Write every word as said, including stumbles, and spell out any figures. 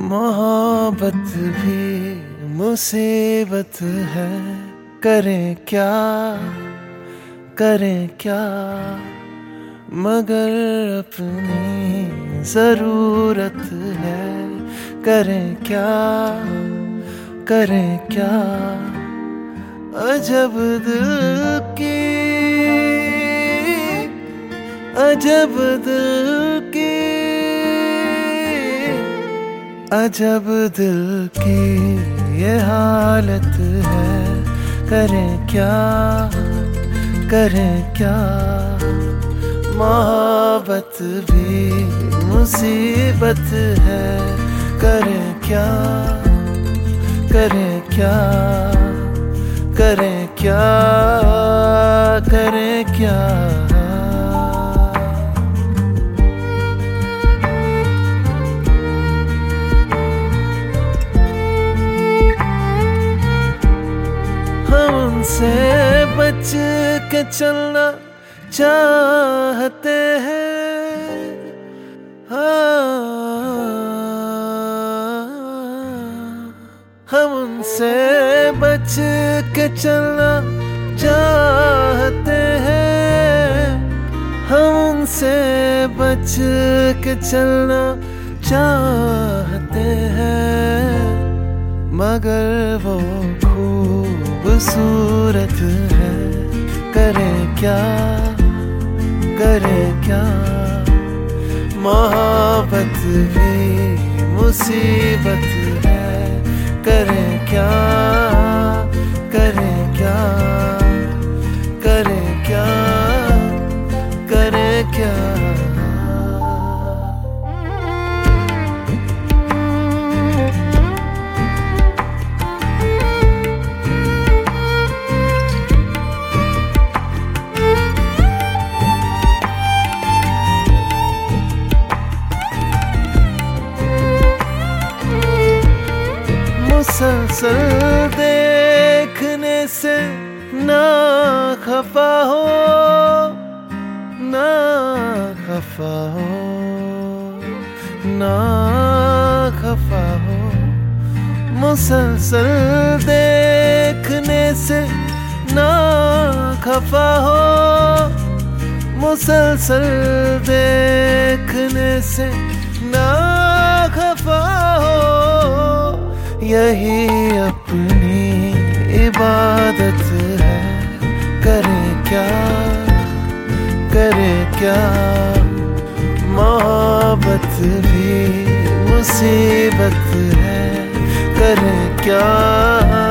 मोहब्बत भी मुसीबत है, करें क्या करें क्या, मगर अपनी जरूरत है, करें क्या करें क्या। अजब दिल की अजब दिल की अजब दिल की ये हालत है, करें क्या करें क्या। मोहब्बत भी मुसीबत है, करें क्या करें क्या करें क्या करें क्या। हमसे बच के चलना चाहते हैं, हाँ हम उनसे बच के चलना चाहते हैं, हम उनसे बच के चलना चाहते हैं, मगर वो खूबसूरत है, करें क्या करें क्या। मोहब्बत भी मुसीबत है, करें क्या करें क्या करें क्या करें क्या। मुसलसल देखने से ना खफा हो ना खफा हो ना खफा हो। मुसलसल देखने से ना खफा हो, मुसलसल देखने से ना खफा हो। यही अपनी इबादत है, करें क्या करें क्या। मोहब्बत भी मुसीबत है, करें क्या